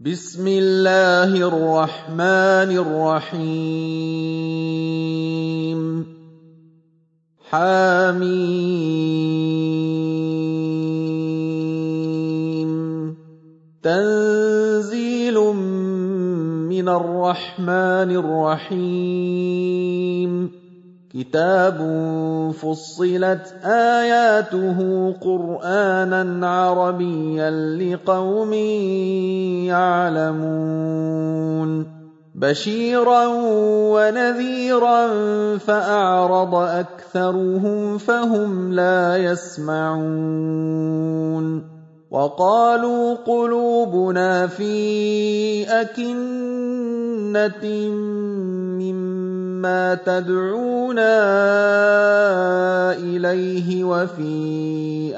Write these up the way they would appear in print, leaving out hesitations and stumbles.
بسم الله الرحمن الرحيم حميم تنزيل من الرحمن الرحيم كتاب فصلت آياته قرآناً عربياً لقوم يعلمون بشيراً ونذيراً فأعرض أكثرهم فهم لا يسمعون وقالوا قلوبنا في أكنة مما تدعونا إليه وفي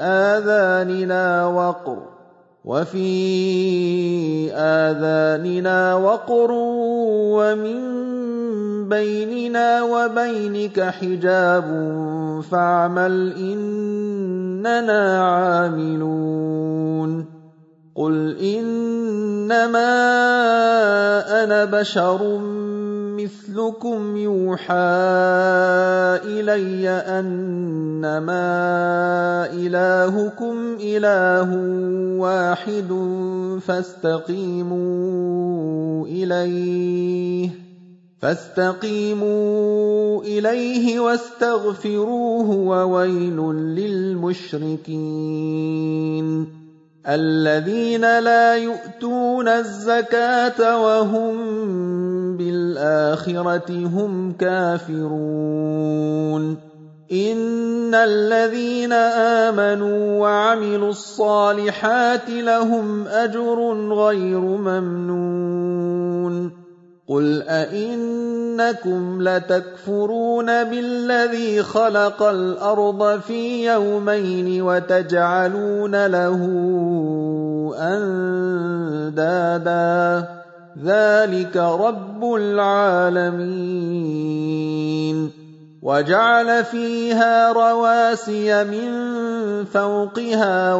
آذاننا وقر ومن بيننا وبينك حجاب فاعمل إننا عاملون قل إنما أنا بشر مثلكم يوحى إلي أنما إلهكم إله واحد فاستقيموا إليه واستغفروه وويل للمشركين الذين لا يؤتون الزكاة وهم بالآخرة هم كافرون إن الذين آمنوا وعملوا الصالحات لهم أجر غير ممنون قل أئنكم لتكفرون بالذي خلق الأرض في يومين وتجعلون له أندادا ذلك رب العالمين وجعل فيها رواسي من فوقها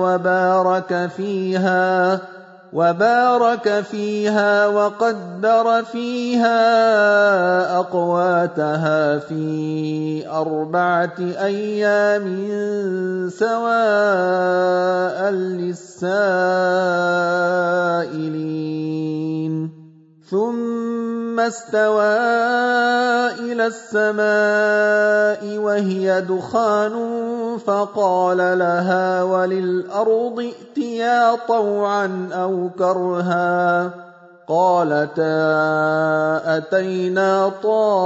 وبارك فيها وقدر فيها أقواتها في 4 أيام سواء للسائلين ثم استوى إلى السماء وهي دخان فقال لها وللأرض ائتيا طوعا أو كرها قالتا أتينا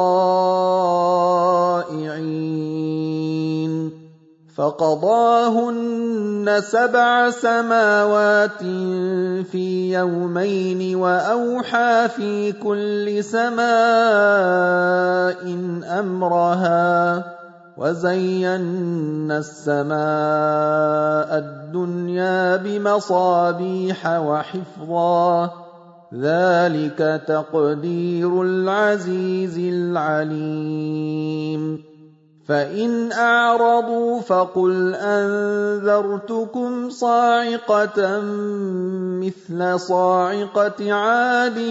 طائعين فقضاهن 7 سماوات في يومين وأوحى في كل سماء أمرها وزينا السماء الدنيا بمصابيح وحفظا ذلك تقدير العزيز العليم فإن أعرضوا فقل أنذرتكم صاعقة مثل صاعقة عاد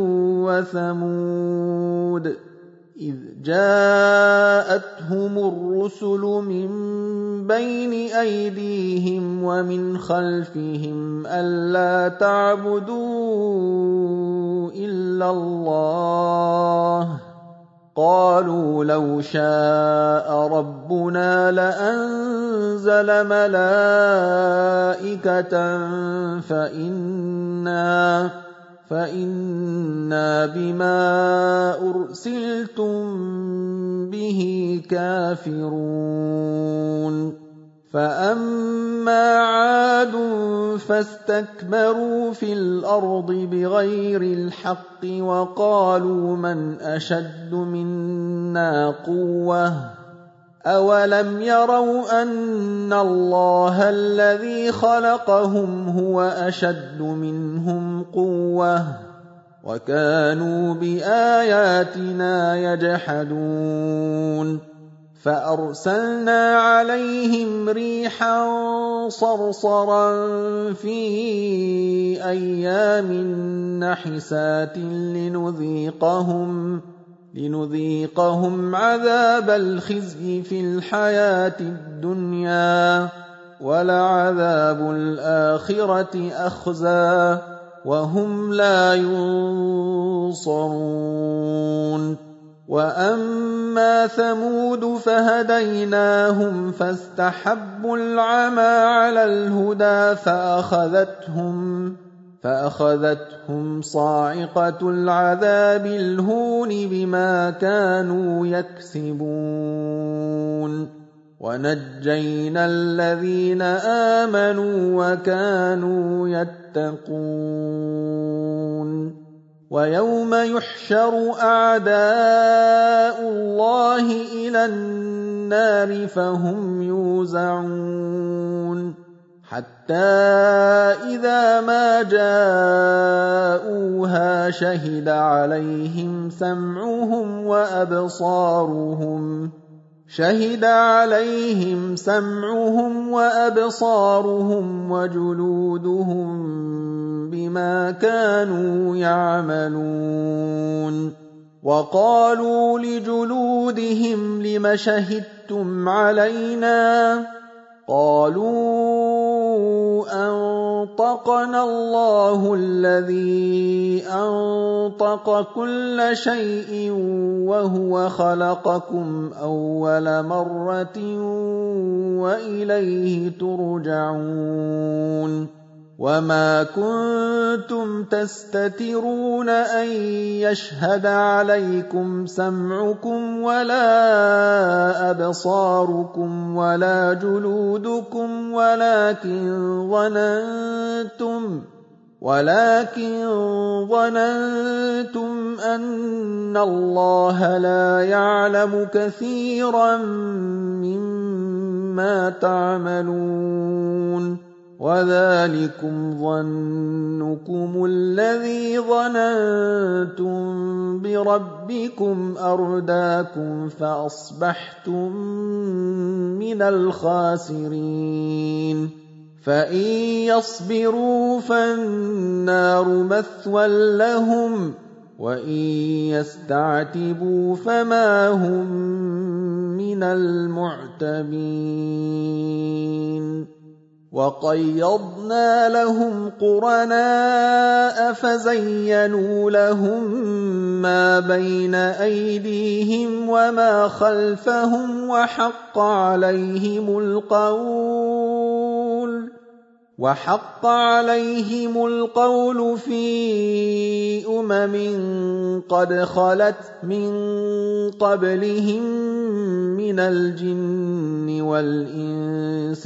وثمود إذ جاءتهم الرسل من بين أيديهم ومن خلفهم ألا تعبدوا إلا الله قالوا لو شاء ربنا لأنزل ملائكة فإنا بما أرسلتم به كافرون فأما عاد فاستكبروا في الأرض بغير الحق وقالوا من أشد منا قوة أولم يروا أن الله الذي خلقهم هو أشد منهم قوة وكانوا بآياتنا يجحدون فأرسلنا عليهم ريحا صرصرا في أيام نحسات لنذيقهم عذاب الخزي في الحياة الدنيا ولعذاب الآخرة أخزى وهم لا ينصرون وأما ثمود فهديناهم فاستحبوا العمى على الهدى فأخذتهم صاعقة العذاب الهون بما كانوا يكسبون ونجينا الذين آمنوا وكانوا يتقون ويوم يحشر أعداء الله إلى النار فهم يوزعون حتى إذا ما جاءوها شهد عليهم سمعهم وأبصارهم وجلودهم بما كانوا يعملون وقالوا لجلودهم لم شهدتم علينا قالوا أنطقنا الله الذي أنطق كل شيء وهو خلقكم أول مرة وإليه ترجعون وما كنتم تستترون أن يشهد عليكم سمعكم ولا أبصاركم ولا جلودكم ولكن ظننتم أن الله لا يعلم كثيرا مما تعملون وذلكم ظنكم الذي ظننتم بربكم أرداكم فأصبحتم من الخاسرين فإن يصبروا فالنار مثوى لهم وإن يستعتبوا فما هم من المعتبين وقيضنا لهم قرناء فزينوا لهم ما بين أيديهم وما خلفهم وحق عليهم القول في قد خلت من قبلهم من الجن والإنس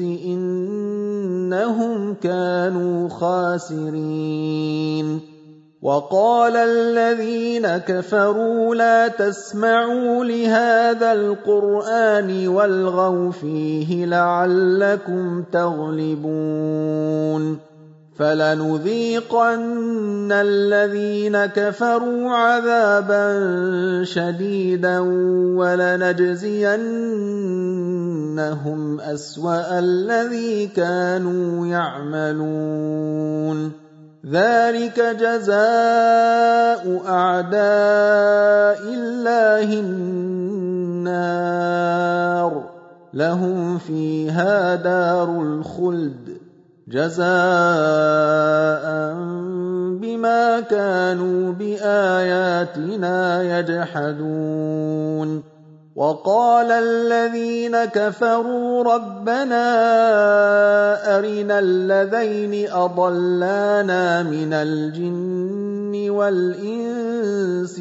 إنهم كانوا خاسرين وقال الذين كفروا لا تسمعوا لهذا القرآن والغوا فيه لعلكم تغلبون فلنذيقن الذين كفروا عذابا شديدا ولنجزينهم أسوأ الذي كانوا يعملون ذلك جزاء أعداء الله النار لهم فيها دار الخلد جزاء بما كانوا بآياتنا يجحدون وقال الذين كفروا ربنا أرنا الذين أضلانا من الجن والإنس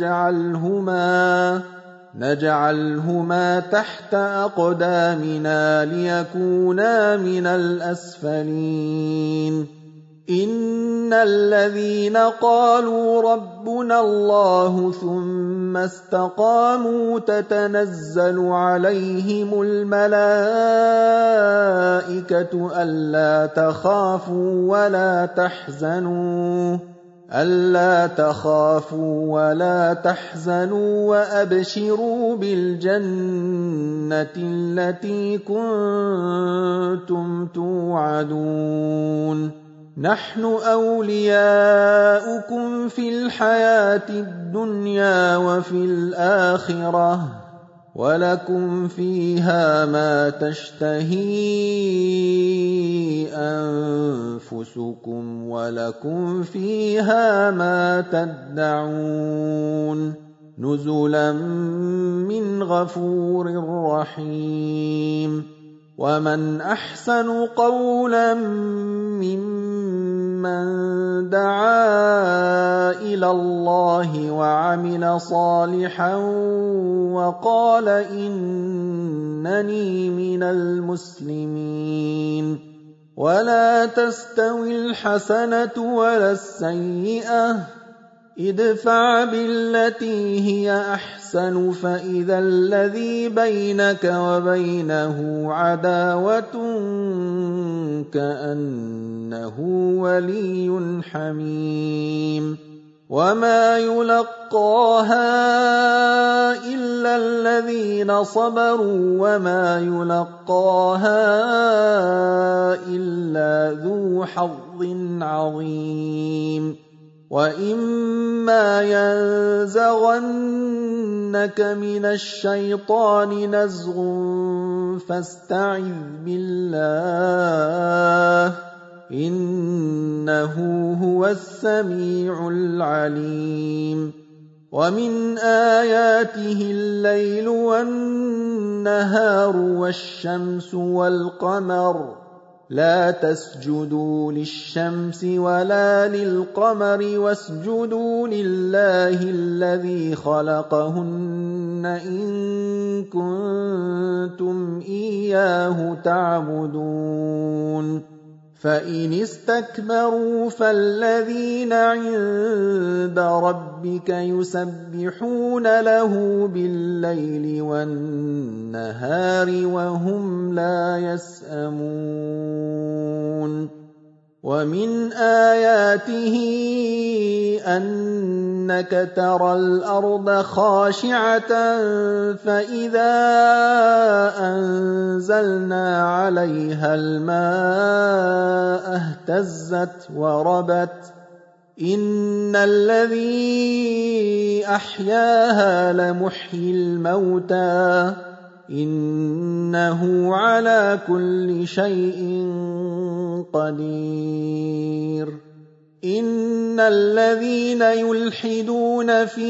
نجعلهما تحت أقدامنا ليكونا من الأسفلين إن الذين قالوا ربنا الله ثم استقاموا تتنزل عليهم الملائكة ألا تخافوا ألا تخافوا ولا تحزنوا وأبشروا بالجنة التي كنتم توعدون نحن أولياؤكم في الحياة الدنيا وفي الآخرة ولكم فيها ما تشتهي أنفسكم ولكم فيها ما تدعون نزلا من غفور رحيم ومن أحسن قولا ممن دعا إلى الله وعمل صالحا وقال إنني من المسلمين ولا تستوي الحسنة ولا السيئة ادفع بالتي هي أحسن فإذا الذي بينك وبينه عداوة كأنه ولي حميم وما يلقاها إلا الذين صبروا وما يلقاها إلا ذو حظ عظيم وإما ينزغنك من الشيطان نزغ فاستعذ بالله إنه هو السميع العليم ومن آياته الليل والنهار والشمس والقمر لا تسجدوا للشمس ولا للقمر واسجدوا لله الذي خلقهن إن كنتم إياه تعبدون فإن استكبروا فالذين عند ربك يسبحون له بالليل والنهار وهم لا يسأمون ومن آياته أنك ترى الأرض خاشعة فإذا أنزلنا عليها الماء اهتزت وربت إن الذي أحياها لمحيي الموتى إنه على كل شيء قدير إن الذين يلحدون في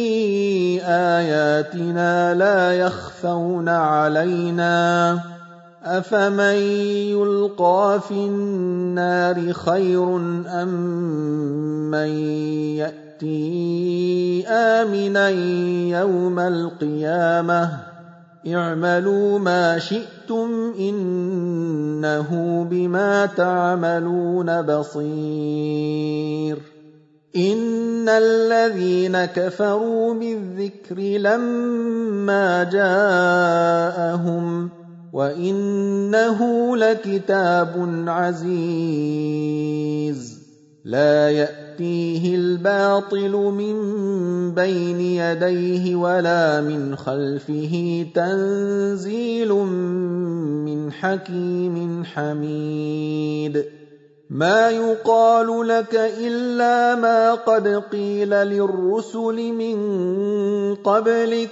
آياتنا لا يخفون علينا أفمن يلقى في النار خير أم من يأتي آمنا يوم القيامة اعملوا ما شئتم إنه بما تعملون بصير إن الذين كفروا بالذكر لما جاءهم وإنه لكتاب عزيز لا يأتيه الباطل من بين يديه ولا من خلفه تنزيل من حكيم حميد ما يقال لك إلا ما قد قيل للرسل من قبلك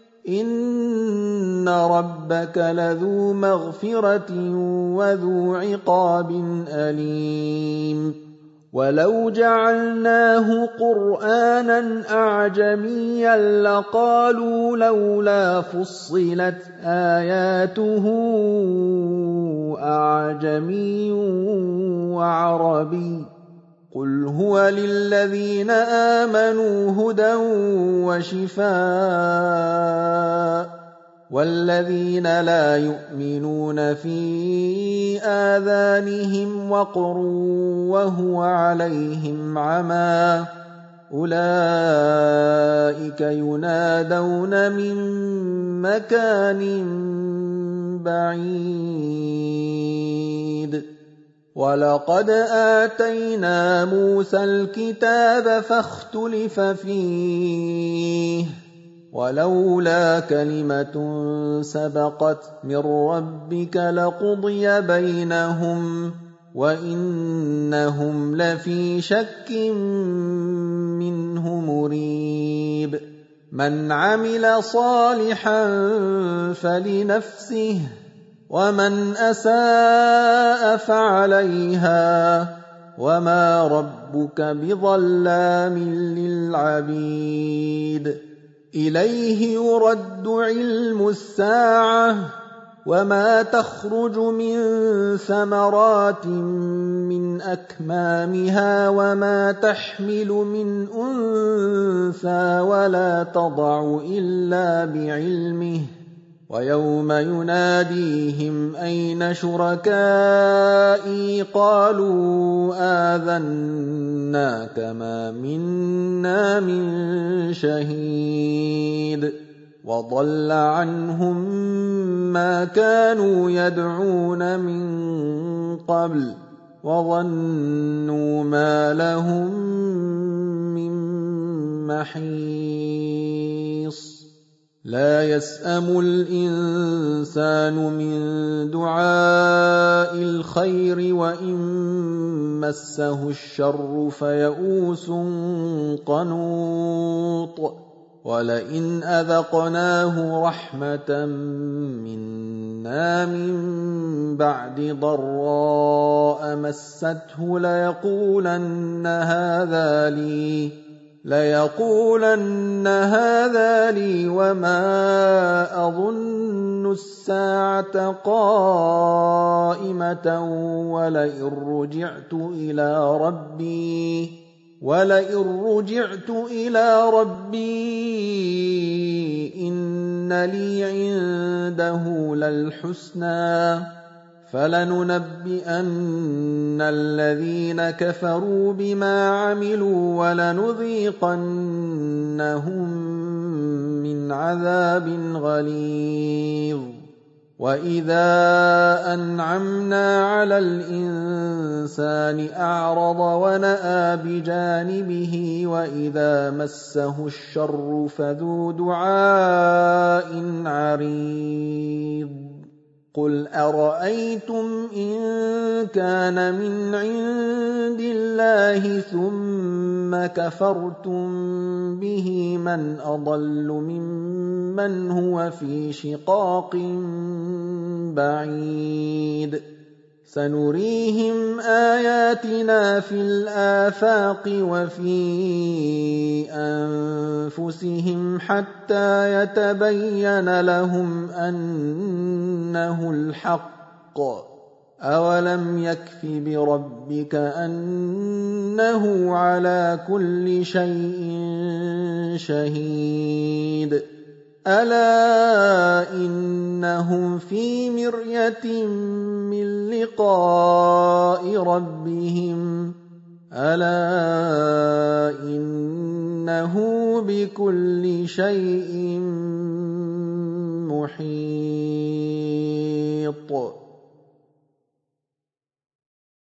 إن ربك لذو مغفرة وذو عقاب أليم ولو جعلناه قرآنا أعجميا لقالوا لولا فصلت آياته أعجمي وعربي قل هو للذين آمنوا هدى وشفاء والذين لا يؤمنون في آذانهم وقر وهو عليهم عمى أولئك ينادون من مكان بعيد وَلَقَدْ آتَيْنَا مُوسَى الْكِتَابَ فَاخْتُلِفَ فِيهِ وَلَوْلَا كَلِمَةٌ سَبَقَتْ مِنْ رَبِّكَ لَقُضِيَ بَيْنَهُمْ وَإِنَّهُمْ لَفِي شَكٍّ مِّنْهُ مُرِيبٍ مَنْ عَمِلَ صَالِحًا فَلِنَفْسِهِ وَمَنْ أَسَاءَ فَعَلَيْهَا وَمَا رَبُّكَ بِظَلَّامٍ لِّلْعَبِيدِ إِلَيْهِ يُرَدُّ عِلْمُ السَّاعَةِ وَمَا تَخْرُجُ مِن ثَمَرَاتٍ مِّنْ أَكْمَامِهَا وَمَا تَحْمِلُ مِنْ أُنثَىٰ وَلَا تَضَعُ إِلَّا بِعِلْمِهِ وَيَوْمَ يُنَادِيهِمْ أَيْنَ شُرَكَائِي قَالُوا آذَنَّاكَ مَا مِنَّا مِن شَهِيدٍ وَضَلَّ عَنْهُم مَّا كَانُوا يَدْعُونَ مِن قَبْلُ وَظَنُّوا مَا لَهُم مِّن مَّحِيصٍ لَا يَسْأَمُ الْإِنسَانُ مِن دُعَاءِ الْخَيْرِ وَإِن مَّسَّهُ الشَّرُّ فَيَئُوسٌ قَنُوطٌ وَلَئِنْ أَذَقْنَاهُ رَحْمَةً مِّنَّا مِن بَعْدِ ضَرَّاءَ مَسَّتْهُ لَيَقُولَنَّ هَٰذَا لِي وَمَا أَظُنُّ السَّاعَةَ قَائِمَةً وَلَئِن رُّجِعْتُ إِلَىٰ رَبِّي إِنَّ لِي عِندَهُ لَلْحُسْنَىٰ فَلَنُنَبِّئَنَّ الَّذِينَ كَفَرُوا بِمَا عَمِلُوا وَلَنُذِيقَنَّهُم مِّنْ عَذَابٍ غَلِيظٍ وَإِذَا أَنْعَمْنَا عَلَى الْإِنسَانِ أَعْرَضَ وَنَأَىٰ بِجَانِبِهِ وَإِذَا مَسَّهُ الشَّرُّ فَذُو دُعَاءٍ عَرِيضٍ قُلْ أَرَأَيْتُمْ إِن كَانَ مِنْ عِندِ اللَّهِ ثُمَّ كَفَرْتُم بِهِ مَنْ أَضَلُّ مِمَّنْ هُوَ فِي شِقَاقٍ بَعِيدٍ سَنُرِيهِمْ آيَاتِنَا فِي الْآفَاقِ وَفِي أَنفُسِهِمْ حَتَّىٰ يَتَبَيَّنَ لَهُمْ أَنَّهُ الْحَقُّ أَوَلَمْ يَكْفِ بِرَبِّكَ أَنَّهُ عَلَىٰ كُلِّ شَيْءٍ شَهِيدٌ أَلَا إِنَّهُمْ فِي مِرْيَةٍ مِّن لِّقَاءِ رَبِّهِمْ أَلَا إِنَّهُ بِكُلِّ شَيْءٍ مُّحِيطٌ